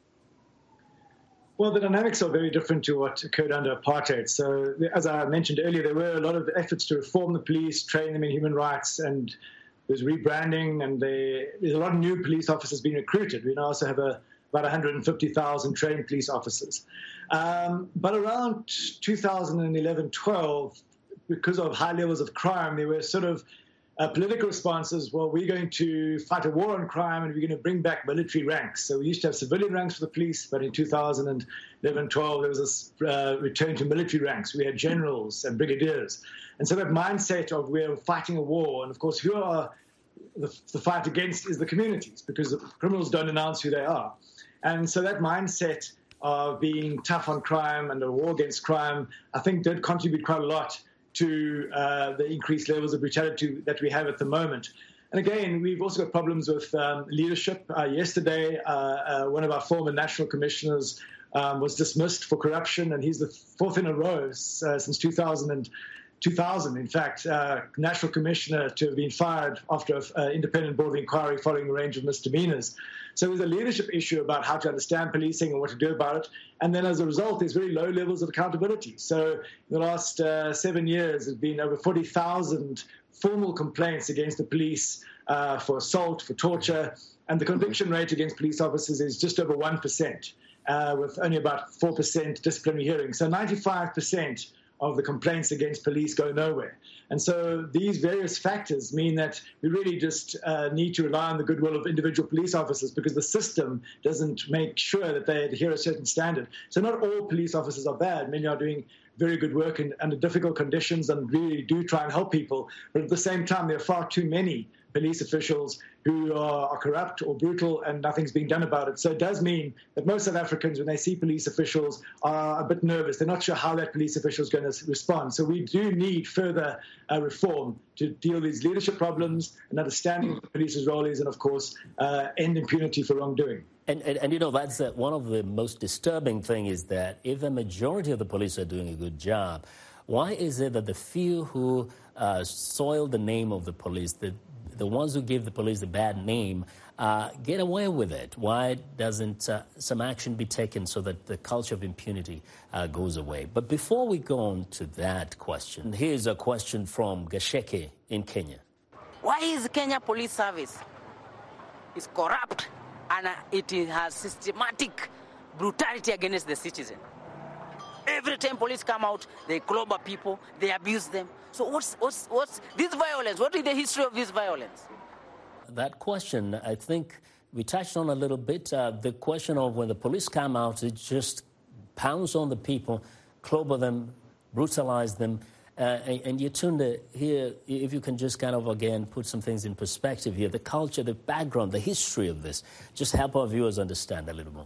[SPEAKER 11] Well, the dynamics are very different to what occurred under apartheid. So, as I mentioned earlier, there were a lot of efforts to reform the police, train them in human rights, and there's rebranding, and they, there's a lot of new police officers being recruited. We now also have a, about one hundred fifty thousand trained police officers. Um, but around two thousand eleven twelve, because of high levels of crime, there were sort of uh, political responses. Well, we're going to fight a war on crime, and we're going to bring back military ranks. So we used to have civilian ranks for the police, but in two thousand eleven twelve, there was this uh, return to military ranks. We had generals and brigadiers. And so that mindset of we're fighting a war, and of course, who are the, the fight against is the communities, because the criminals don't announce who they are. And so that mindset of being tough on crime and a war against crime, I think did contribute quite a lot to uh, the increased levels of brutality that we have at the moment. And again, we've also got problems with um, leadership. Uh, yesterday, uh, uh, one of our former national commissioners um, was dismissed for corruption, and he's the fourth in a row uh, since two thousand, two thousand, in fact, uh, national commissioner to have been fired after an uh, independent board of inquiry following a range of misdemeanors. So there's a leadership issue about how to understand policing and what to do about it. And then as a result, there's very low levels of accountability. So in the last uh, seven years, there's been over forty thousand formal complaints against the police uh, for assault, for torture. And the conviction rate against police officers is just over one percent, uh, with only about four percent disciplinary hearings. So ninety-five percent of the complaints against police go nowhere. And so these various factors mean that we really just uh, need to rely on the goodwill of individual police officers, because the system doesn't make sure that they adhere a certain standard. So not all police officers are bad. Many are doing very good work in, under difficult conditions and really do try and help people. But at the same time, there are far too many police officials who are, are corrupt or brutal, and nothing's being done about it. So it does mean that most South Africans, when they see police officials, are a bit nervous. They're not sure how that police official is going to respond. So we do need further uh, reform to deal with these leadership problems and understanding what the police's role is, and, of course, uh, end impunity for wrongdoing.
[SPEAKER 1] And, and, and you know, that's uh, one of the most disturbing things is that if a majority of the police are doing a good job, why is it that the few who uh, soil the name of the police, the the ones who give the police a bad name, uh, get away with it? Why doesn't uh, some action be taken so that the culture of impunity uh, goes away? But before we go on to that question, here's a question from Gasheke in Kenya.
[SPEAKER 19] Why is Kenya Police Service is corrupt and uh, it has systematic brutality against the citizen? Every time police come out, they clobber people, they abuse them. So what's what's what's this violence? What is the history of this violence?
[SPEAKER 1] That question, I think we touched on a little bit. Uh, the question of when the police come out, it just pounds on the people, clobber them, brutalize them. Uh, and, and you turn to here, if you can just kind of, again, put some things in perspective here, the culture, the background, the history of this, just help our viewers understand a little more.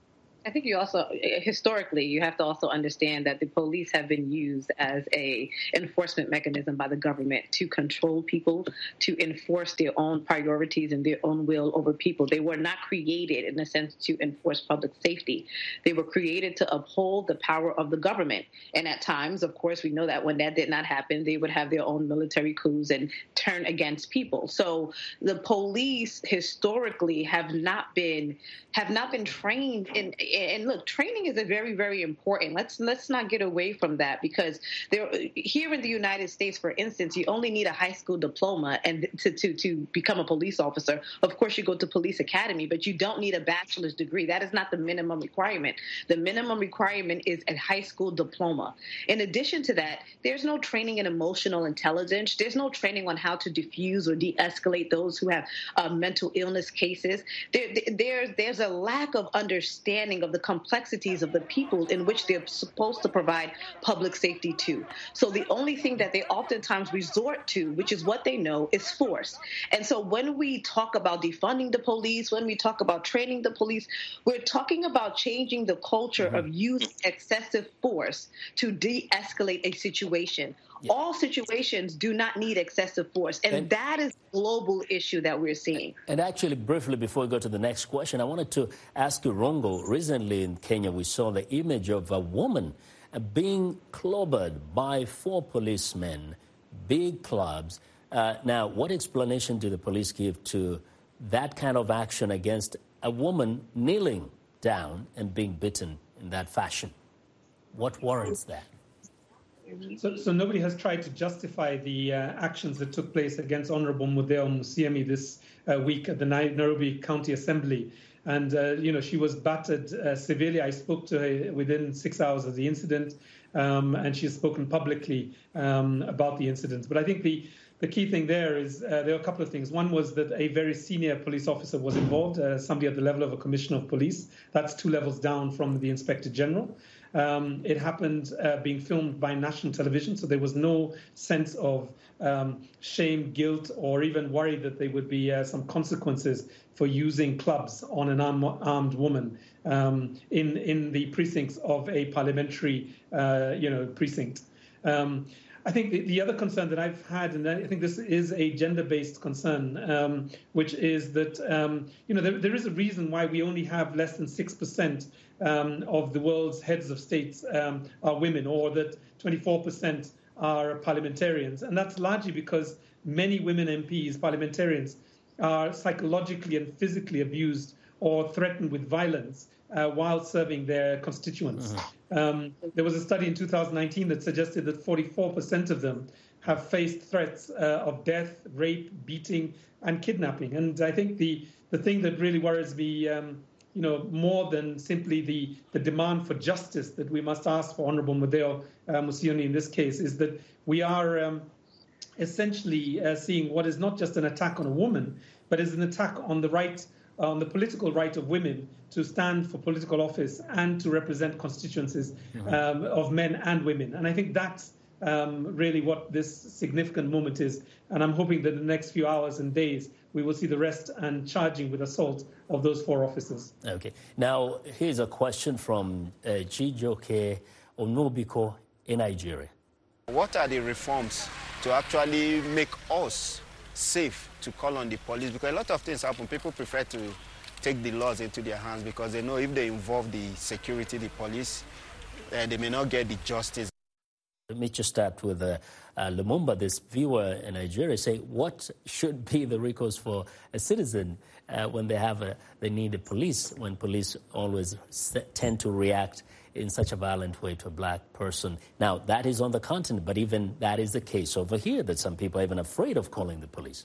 [SPEAKER 9] I think you also, historically, you have to also understand that the police have been used as a enforcement mechanism by the government to control people, to enforce their own priorities and their own will over people. They were not created, in a sense, to enforce public safety. They were created to uphold the power of the government. And at times, of course, we know that when that did not happen, they would have their own military coups and turn against people. So the police historically have not been have not been trained in. And look, training is a very, very important. Let's let's not get away from that, because there, here in the United States, for instance, you only need a high school diploma and to, to, to become a police officer. Of course, you go to police academy, but you don't need a bachelor's degree. That is not the minimum requirement. The minimum requirement is a high school diploma. In addition to that, there's no training in emotional intelligence. There's no training on how to diffuse or de-escalate those who have uh, mental illness cases. There, there, there's a lack of understanding of the complexities of the people in which they're supposed to provide public safety to. So the only thing that they oftentimes resort to, which is what they know, is force. And so when we talk about defunding the police, when we talk about training the police, we're talking about changing the culture mm-hmm. of using excessive force to de-escalate a situation. Yeah. All situations do not need excessive force, and, and that is a global issue that we're seeing.
[SPEAKER 1] And actually, briefly, before we go to the next question, I wanted to ask you, Rongo, recently in Kenya, we saw the image of a woman being clobbered by four policemen, big clubs. Uh, now, what explanation do the police give to that kind of action against a woman kneeling down and being beaten in that fashion? What warrants that?
[SPEAKER 10] So, so nobody has tried to justify the uh, actions that took place against Honorable Mudheo Musiemi this uh, week at the Nairobi County Assembly. And, uh, you know, she was battered uh, severely. I spoke to her within six hours of the incident, um, and she has spoken publicly um, about the incident. But I think the, the key thing there is uh, there are a couple of things. One was that a very senior police officer was involved, uh, somebody at the level of a commissioner of police. That's two levels down from the inspector general. Um, it happened uh, being filmed by national television, so there was no sense of um, shame, guilt, or even worry that there would be uh, some consequences for using clubs on an arm, armed woman um, in in the precincts of a parliamentary, uh, you know, precinct. Um, I think the, the other concern that I've had, and I think this is a gender-based concern, um, which is that, um, you know, there, there is a reason why we only have less than six percent um, of the world's heads of states um, are women, or that twenty-four percent are parliamentarians. And that's largely because many women M Ps, parliamentarians, are psychologically and physically abused or threatened with violence Uh, while serving their constituents. Mm-hmm. Um, there was a study in two thousand nineteen that suggested that forty-four percent of them have faced threats uh, of death, rape, beating, and kidnapping. And I think the, the thing that really worries me um, you know, more than simply the, the demand for justice that we must ask for Honorable Mudeo uh, Musoni in this case, is that we are um, essentially uh, seeing what is not just an attack on a woman, but is an attack on the right, uh, on the political right of women to stand for political office and to represent constituencies mm-hmm. um, of men and women. And I think that's um, really what this significant moment is. And I'm hoping that in the next few hours and days, we will see the arrest and charging with assault of those four officers.
[SPEAKER 1] Okay. Now, here's a question from uh, Chijoke Onobiko in Nigeria.
[SPEAKER 20] What are the reforms to actually make us safe to call on the police? Because a lot of things happen. People prefer to take the laws into their hands because they know if they involve the security, the police, uh, they may not get the justice.
[SPEAKER 1] Let me just start with uh, uh, Lumumba, this viewer in Nigeria, say, what should be the recourse for a citizen uh, when they have a, they need the police, when police always tend to react in such a violent way to a black person? Now, that is on the continent, but even that is the case over here, that some people are even afraid of calling the police.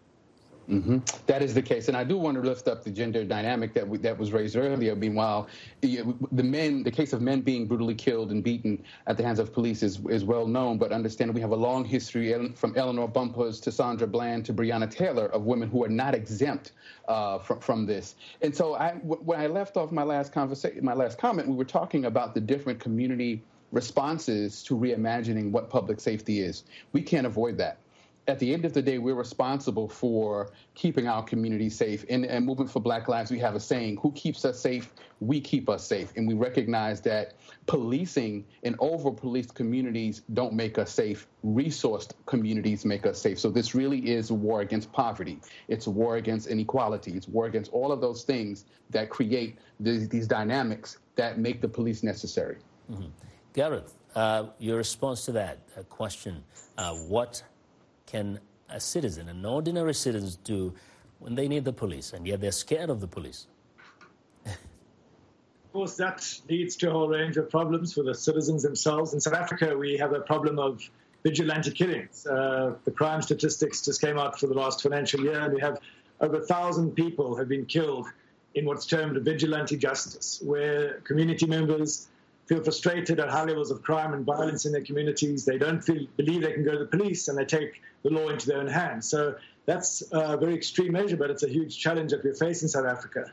[SPEAKER 8] Mm-hmm. That is the case. And I do want to lift up the gender dynamic that we, that was raised earlier. Meanwhile, the men, the case of men being brutally killed and beaten at the hands of police is, is well known. But understand we have a long history from Eleanor Bumpers to Sandra Bland to Breonna Taylor of women who are not exempt uh, from, from this. And so I, when I left off my last conversation, my last comment, we were talking about the different community responses to reimagining what public safety is. We can't avoid that. At the end of the day, we're responsible for keeping our community safe. In, in Movement for Black Lives, we have a saying, who keeps us safe? We keep us safe. And we recognize that policing and over-policed communities don't make us safe. Resourced communities make us safe. So this really is a war against poverty. It's a war against inequality. It's a war against all of those things that create these, these dynamics that make the police necessary.
[SPEAKER 1] Mm-hmm. Gareth, uh, your response to that uh, question, uh, what can a citizen, an ordinary citizen, do when they need the police and yet they're scared of the police?
[SPEAKER 11] Of course, that leads to a whole range of problems for the citizens themselves. In South Africa, we have a problem of vigilante killings. Uh, the crime statistics just came out for the last financial year, and we have over a thousand people have been killed in what's termed vigilante justice, where community members feel frustrated at high levels of crime and violence in their communities. They don't feel, believe they can go to the police, and they take the law into their own hands. So that's a very extreme measure, but it's a huge challenge that we face in South Africa.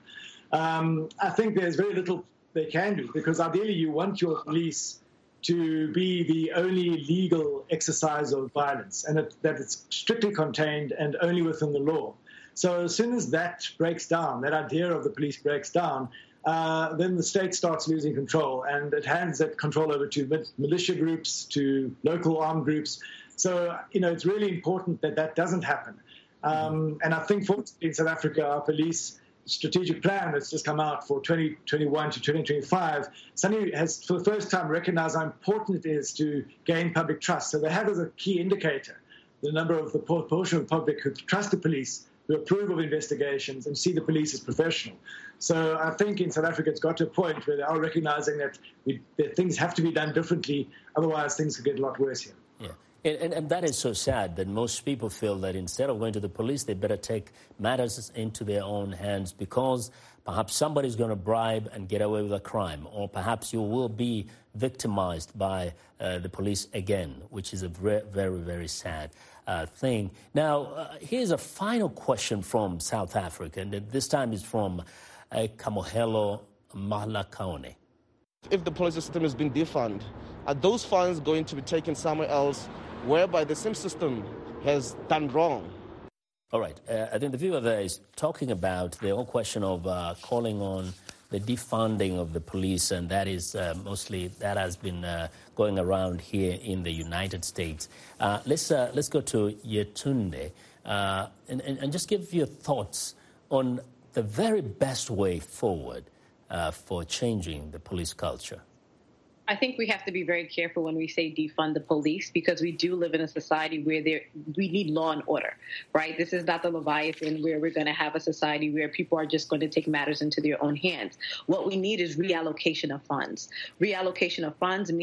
[SPEAKER 11] Um, I think there's very little they can do, because ideally you want your police to be the only legal exercise of violence, and it, that it's strictly contained and only within the law. So as soon as that breaks down, that idea of the police breaks down, Uh, then the state starts losing control, and it hands that control over to militia groups, to local armed groups. So, you know, it's really important that that doesn't happen. Um, and I think, fortunately, in South Africa, our police strategic plan that's just come out for twenty twenty-one to twenty twenty-five suddenly has, for the first time, recognized how important it is to gain public trust. So they have as a key indicator the number of the proportion of the public who trust the police, who approve of investigations and see the police as professional. So I think in South Africa it's got to a point where they are recognizing that, we, that things have to be done differently, otherwise things could get a lot worse here.
[SPEAKER 1] Yeah, and, and that is so sad that most people feel that instead of going to the police, they better take matters into their own hands because perhaps somebody's going to bribe and get away with a crime, or perhaps you will be victimized by uh, the police again, which is a very, very, very sad uh, thing. Now, uh, here's a final question from South Africa, and this time is from uh, Kamohelo Mahlakaone.
[SPEAKER 21] If the police system has been defunded, are those funds going to be taken somewhere else whereby the same system has done wrong?
[SPEAKER 1] All right. Uh, I think the viewer there is talking about the whole question of uh, calling on the defunding of the police, and that is uh, mostly, that has been uh, going around here in the United States. Uh, let's uh, let's go to Yetunde uh, and, and, and just give your thoughts on the very best way forward uh, for changing the police culture.
[SPEAKER 9] I think we have to be very careful when we say defund the police, because we do live in a society where there, we need law and order, right? This is not the Leviathan where we're going to have a society where people are just going to take matters into their own hands. What we need is reallocation of funds. Reallocation of funds, meaning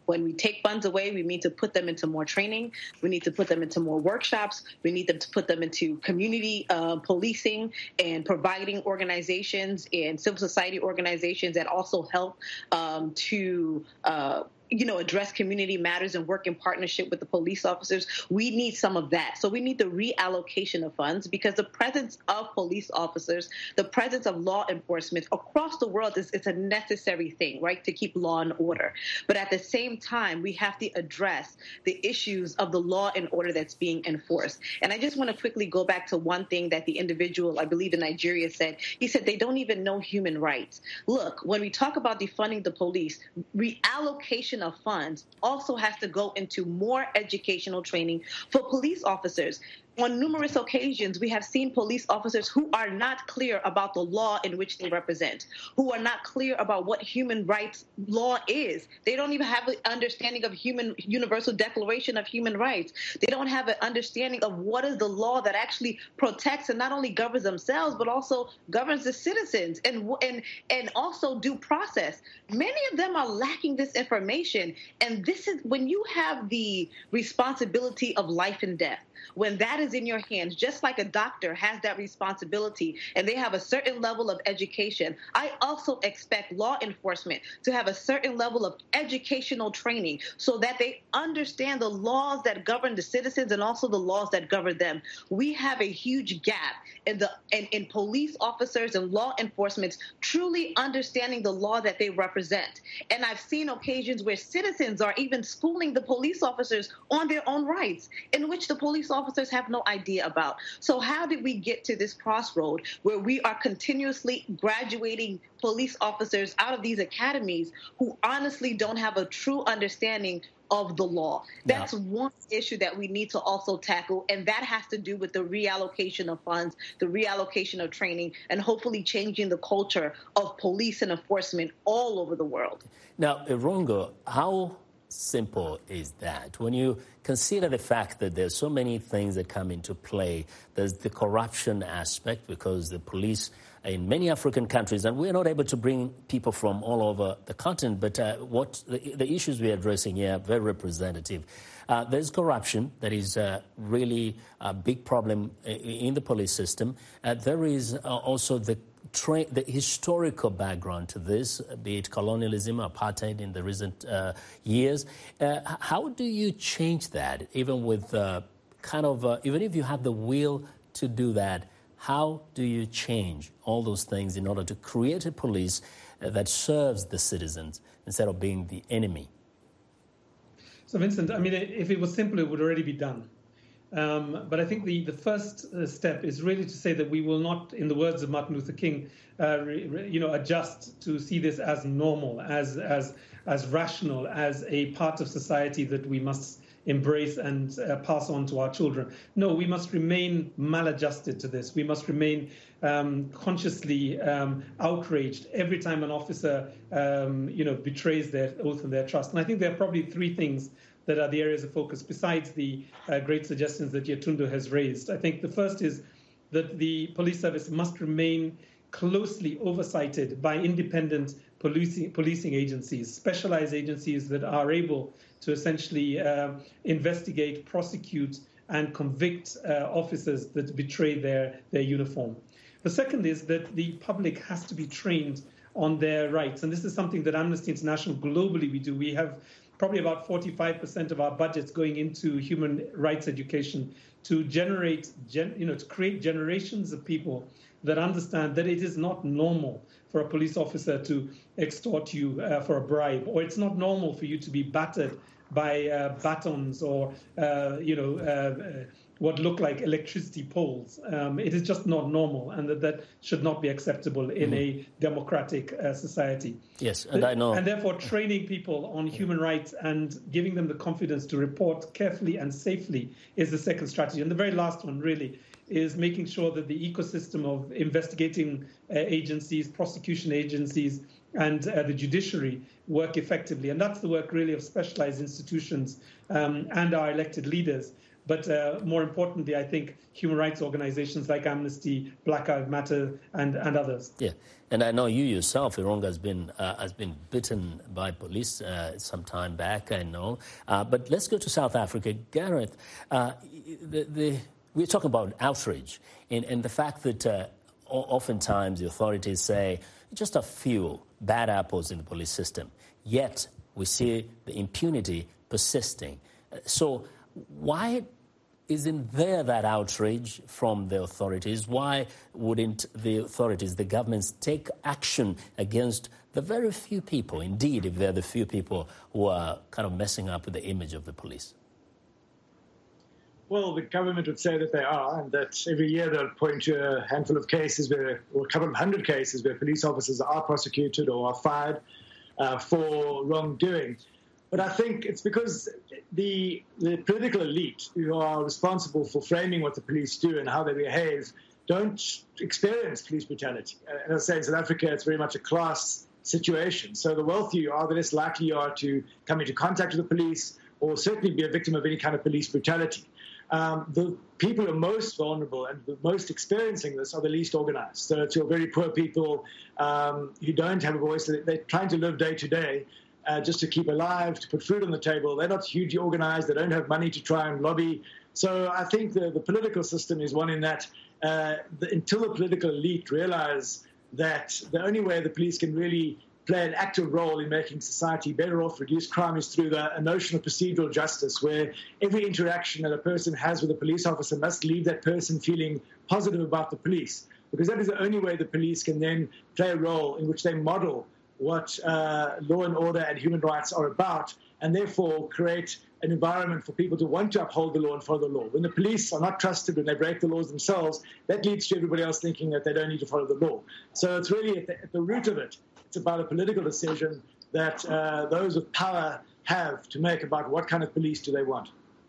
[SPEAKER 9] When we take funds away, we need to put them into more training. We need to put them into more workshops. We need them to put them into community uh, policing and providing organizations and civil society organizations that also help um, to uh, you know, address community matters and work in partnership with the police officers. We need some of that. So we need the reallocation of funds, because the presence of police officers, the presence of law enforcement across the world is it's a necessary thing, right, to keep law and order. But at the same time, we have to address the issues of the law and order that's being enforced. And I just want to quickly go back to one thing that the individual, I believe in Nigeria, said. He said they don't even know human rights. Look, when we talk about defunding the police, reallocation of funds also has to go into more educational training for police officers. On numerous occasions, we have seen police officers who are not clear about the law in which they represent, who are not clear about what human rights law is. They don't even have an understanding of human Universal Declaration of Human Rights. They don't have an understanding of what is the law that actually protects and not only governs themselves, but also governs the citizens and and and also due process. Many of them are lacking this information, and this is when you have the responsibility of life and death. When that is in your hands, just like a doctor has that responsibility and they have a certain level of education, I also expect law enforcement to have a certain level of educational training so that they understand the laws that govern the citizens and also the laws that govern them. We have a huge gap in the in, in police officers and law enforcement truly understanding the law that they represent. And I've seen occasions where citizens are even schooling the police officers on their own rights, in which the police officers have no idea about. So how did we get to this crossroad where we are continuously graduating police officers out of these academies who honestly don't have a true understanding of the law? That's yeah. one issue that we need to also tackle, and that has to do with the reallocation of funds, the reallocation of training, and hopefully changing the culture of police and enforcement all over the world.
[SPEAKER 1] Now, Irungo, how simple is that? When you consider the fact that there's so many things that come into play, there's the corruption aspect, because the police in many African countries, and we're not able to bring people from all over the continent, but uh, what the, the issues we're addressing here are very representative. Uh, there's corruption that is uh, really a big problem in the police system. Uh, there is uh, also the Tra- the historical background to this, be it colonialism, apartheid in the recent uh, years. Uh, how do you change that, even with uh, kind of, uh, even if you have the will to do that, how do you change all those things in order to create a police uh, that serves the citizens instead of being the enemy?
[SPEAKER 10] So, Vincent, I mean, if it was simple, it would already be done. Um, but I think the, the first uh, step is really to say that we will not, in the words of Martin Luther King, uh, re, re, you know, adjust to see this as normal, as as as rational, as a part of society that we must embrace and uh, pass on to our children. No, we must remain maladjusted to this. We must remain um, consciously um, outraged every time an officer, um, you know, betrays their oath and their trust. And I think there are probably three things that are the areas of focus, besides the uh, great suggestions that Yetunde has raised. I think the first is that the police service must remain closely oversighted by independent policing, policing agencies, specialized agencies that are able to essentially uh, investigate, prosecute, and convict uh, officers that betray their, their uniform. The second is that the public has to be trained on their rights. And this is something that Amnesty International globally we do. We have probably about forty-five percent of our budgets going into human rights education to generate, gen, you know, to create generations of people that understand that it is not normal for a police officer to extort you uh, for a bribe, or it's not normal for you to be battered by uh, batons or, uh, you know, uh, what look like electricity poles. Um, it is just not normal, and that, that should not be acceptable in mm. a democratic uh, society.
[SPEAKER 1] Yes, and I know.
[SPEAKER 10] And therefore, training people on human rights and giving them the confidence to report carefully and safely is the second strategy. And the very last one, really, is making sure that the ecosystem of investigating uh, agencies, prosecution agencies, and uh, the judiciary work effectively. And that's the work, really, of specialized institutions um, and our elected leaders. But uh, more importantly, I think human rights organizations like Amnesty, Black Lives Matter, and, and others.
[SPEAKER 1] Yeah, and I know you yourself, Irunga, has been uh, has been bitten by police uh, some time back, I know. Uh, but let's go to South Africa. Gareth, uh, the, the, we're talking about outrage and, and the fact that uh, oftentimes the authorities say just a few bad apples in the police system, yet we see the impunity persisting. So why isn't there that outrage from the authorities? Why wouldn't the authorities, the governments, take action against the very few people, indeed, if they're the few people who are kind of messing up with the image of the police?
[SPEAKER 11] Well, the government would say that they are, and that every year they'll point to a handful of cases, where, or a couple of hundred cases, where police officers are prosecuted or are fired uh, for wrongdoing. But I think it's because the, the political elite who are responsible for framing what the police do and how they behave don't experience police brutality. And as I say, in South Africa, it's very much a class situation. So the wealthier you are, the less likely you are to come into contact with the police or certainly be a victim of any kind of police brutality. Um, the people who are most vulnerable and the most experiencing this are the least organized. So it's your very poor people um, who don't have a voice. They're trying to live day to day. Uh, just to keep alive, to put food on the table. They're not hugely organized. They don't have money to try and lobby. So I think the, the political system is one in that uh, the, until the political elite realize that the only way the police can really play an active role in making society better off, reduce crime, is through the, a notion of procedural justice, where every interaction that a person has with a police officer must leave that person feeling positive about the police, because that is the only way the police can then play a role in which they model what uh, law and order and human rights are about, and therefore create an environment for people to want to uphold the law and follow the law. When the police are not trusted, when they break the laws themselves, that leads to everybody else thinking that they don't need to follow the law. So it's really at the, at the root of it, it's about a political decision that uh, those with power have to make about what kind of police do they want.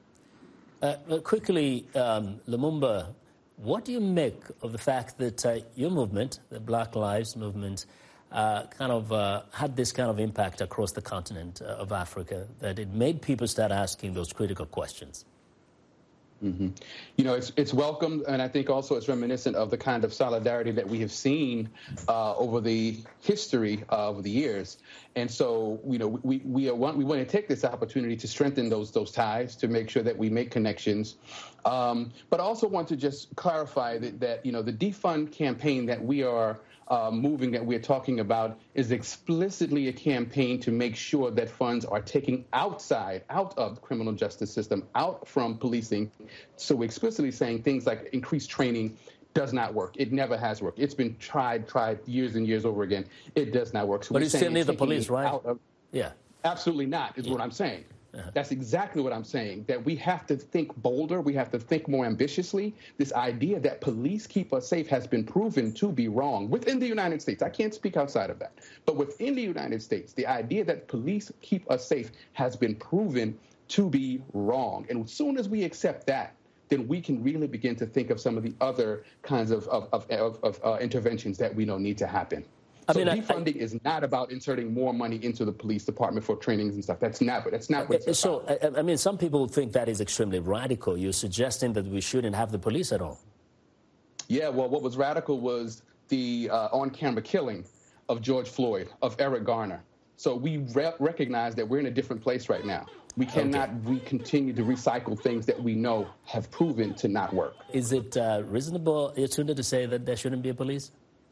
[SPEAKER 1] Uh, quickly, um, Lumumba, what do you make of the fact that uh, your movement, the Black Lives Movement, Uh, kind of uh, had this kind of impact across the continent uh, of Africa, that it made people start asking those critical questions?
[SPEAKER 8] Mm-hmm. You know, it's it's welcome, and I think also it's reminiscent of the kind of solidarity that we have seen uh, over the history of the years. And so, you know, we we, are want, we want to take this opportunity to strengthen those those ties, to make sure that we make connections. Um, but I also want to just clarify that, that, you know, the defund campaign that we are Uh, moving that we're talking about is explicitly a campaign to make sure that funds are taken outside, out of the criminal justice system, out from policing. So we're explicitly saying things like increased training does not work. It never has worked. It's been tried, tried years and years over again. It does not work. So
[SPEAKER 1] but you still need the police, right?
[SPEAKER 8] Of,
[SPEAKER 1] yeah.
[SPEAKER 8] Absolutely not, is yeah. what I'm saying. Uh-huh. That's exactly what I'm saying, that we have to think bolder. We have to think more ambitiously. This idea that police keep us safe has been proven to be wrong within the United States. I can't speak outside of that. But within the United States, the idea that police keep us safe has been proven to be wrong. And as soon as we accept that, then we can really begin to think of some of the other kinds of, of, of, of, of uh, interventions that we know need to happen. I so mean, defunding I, I, is not about inserting more money into the police department for trainings and stuff. That's not. That's not what it's
[SPEAKER 1] so,
[SPEAKER 8] about.
[SPEAKER 1] So, I, I mean, some people think that is extremely radical. You're suggesting that we shouldn't have the police at all.
[SPEAKER 8] Yeah. Well, what was radical was the uh, on-camera killing of George Floyd, of Eric Garner. So we re- recognize that we're in a different place right now. We cannot okay. we continue to recycle things that we know have proven to not work.
[SPEAKER 1] Is it uh, reasonable, Yatunda, to say that there shouldn't be a police?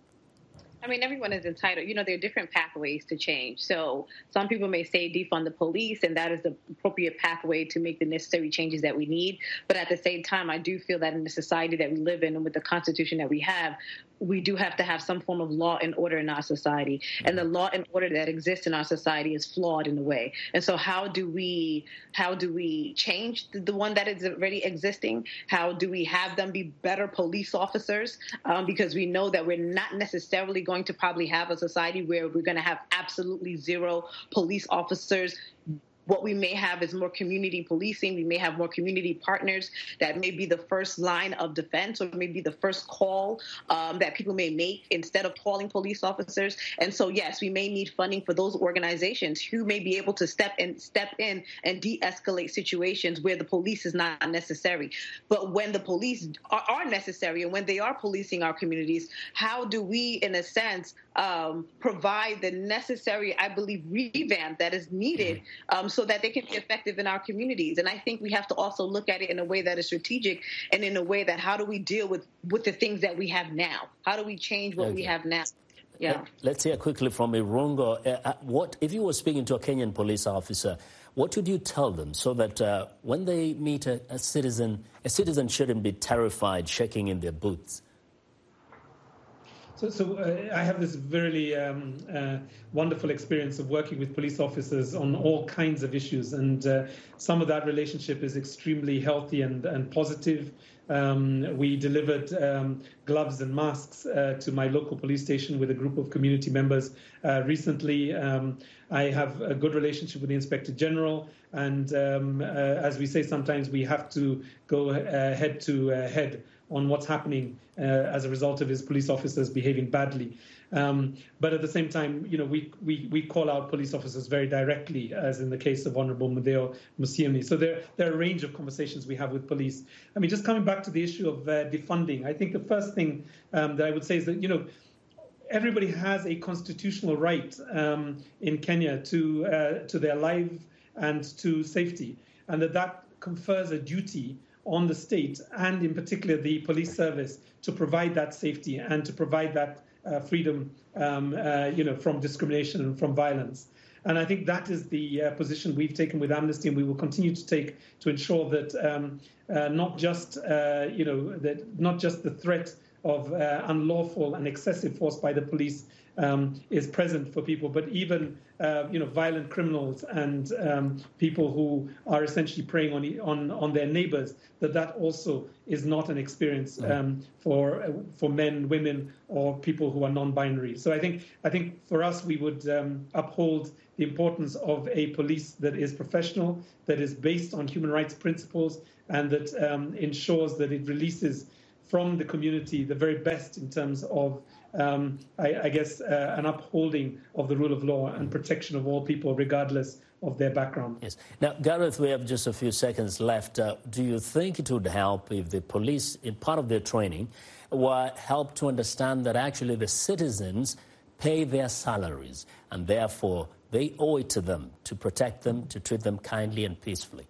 [SPEAKER 9] I mean, everyone is entitled. You know, there are different pathways to change. So some people may say defund the police, and that is the appropriate pathway to make the necessary changes that we need. But at the same time, I do feel that in the society that we live in and with the Constitution that we have, we do have to have some form of law and order in our society. And the law and order that exists in our society is flawed in a way. And so how do we how do we change the one that is already existing? How do we have them be better police officers? Um, because we know that we're not necessarily going to probably have a society where we're going to have absolutely zero police officers what we may have is more community policing. We may have more community partners that may be the first line of defense, or maybe the first call um, that people may make instead of calling police officers. And so, yes, we may need funding for those organizations who may be able to step in, step in and de-escalate situations where the police is not necessary. But when the police are, are necessary and when they are policing our communities, how do we, in a sense, um, provide the necessary, I believe, revamp that is needed um, so that they can be effective in our communities? And I think we have to also look at it in a way that is strategic and in a way that how do we deal with, with the things that we have now? How do we change what okay. we have now? Yeah.
[SPEAKER 1] Let's hear quickly from Irungo. Uh, what if you were speaking to a Kenyan police officer? What would you tell them so that uh, when they meet a, a citizen, a citizen shouldn't be terrified, shaking in their boots?
[SPEAKER 10] So, so uh, I have this very um, uh, wonderful experience of working with police officers on all kinds of issues, and uh, some of that relationship is extremely healthy and, and positive. Um, we delivered um, gloves and masks uh, to my local police station with a group of community members uh, recently. Um, I have a good relationship with the Inspector General, and um, uh, as we say, sometimes we have to go uh, head to uh, head on what's happening uh, as a result of his police officers behaving badly. Um, but at the same time, you know, we, we, we call out police officers very directly, as in the case of Honorable Mudeo Musiemi. So there, there are a range of conversations we have with police. I mean, just coming back to the issue of uh, defunding, I think the first thing um, that I would say is that, you know, everybody has a constitutional right um, in Kenya to uh, to their life and to safety, and that that confers a duty on the state and in particular the police service to provide that safety and to provide that uh, freedom um, uh, you know, from discrimination and from violence. And I think that is the uh, position we've taken with Amnesty, and we will continue to take to ensure that um, uh, not just uh, you know that not just the threat of uh, unlawful and excessive force by the police um, is present for people, but even uh, you know violent criminals and um, people who are essentially preying on on on their neighbors, that that also is not an experience um, for uh, for men, women, or people who are non-binary. So I think I think for us we would um, uphold the importance of a police that is professional, that is based on human rights principles, and that um, ensures that it releases from the community the very best in terms of, um, I, I guess, uh, an upholding of the rule of law and protection of all people, regardless of their background.
[SPEAKER 1] Yes. Now, Gareth, we have just a few seconds left. Uh, do you think it would help if the police, in part of their training, were helped to understand that actually the citizens pay their salaries and therefore they owe it to them to protect them, to treat them kindly and peacefully?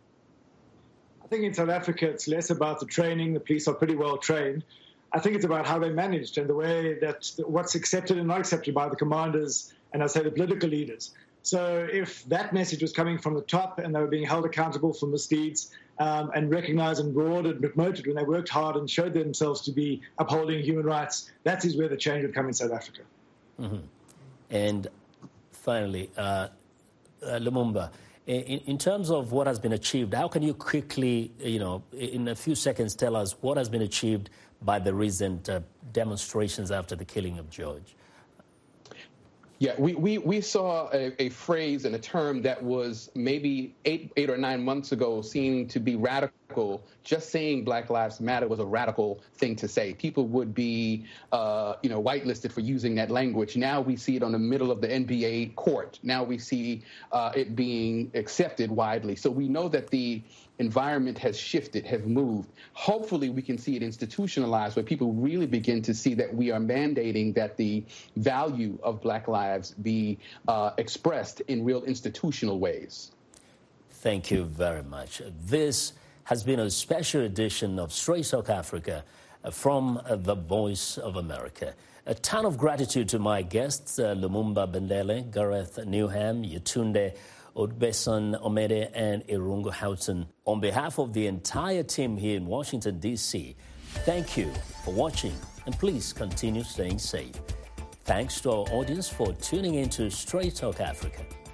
[SPEAKER 11] I think in South Africa, it's less about the training. The police are pretty well trained. I think it's about how they're managed and the way that what's accepted and not accepted by the commanders and, I say, the political leaders. So if that message was coming from the top and they were being held accountable for misdeeds um, and recognized and rewarded and promoted when they worked hard and showed themselves to be upholding human rights, that is where the change would come in South Africa.
[SPEAKER 1] Mm-hmm. And finally, uh, uh, Lumumba, In, in terms of what has been achieved, how can you quickly, you know, in a few seconds, tell us what has been achieved by the recent uh, demonstrations after the killing of George?
[SPEAKER 8] Yeah, we, we, we saw a, a phrase and a term that was maybe eight, eight or nine months ago seen to be radical. Just saying Black Lives Matter was a radical thing to say. People would be, uh, you know, whitelisted for using that language. Now we see it on the middle of the N B A court. Now we see uh, it being accepted widely. So we know that the environment has shifted, has moved. Hopefully we can see it institutionalized where people really begin to see that we are mandating that the value of Black lives be uh, expressed in real institutional ways.
[SPEAKER 1] Thank you very much. This has been a special edition of Straight Talk Africa from the Voice of America. A ton of gratitude to my guests, uh, Lumumba Bendele, Gareth Newham, Yetunde Odbeson Omede, and Irungo Houghton. On behalf of the entire team here in Washington, D C, thank you for watching, and please continue staying safe. Thanks to our audience for tuning in to Straight Talk Africa.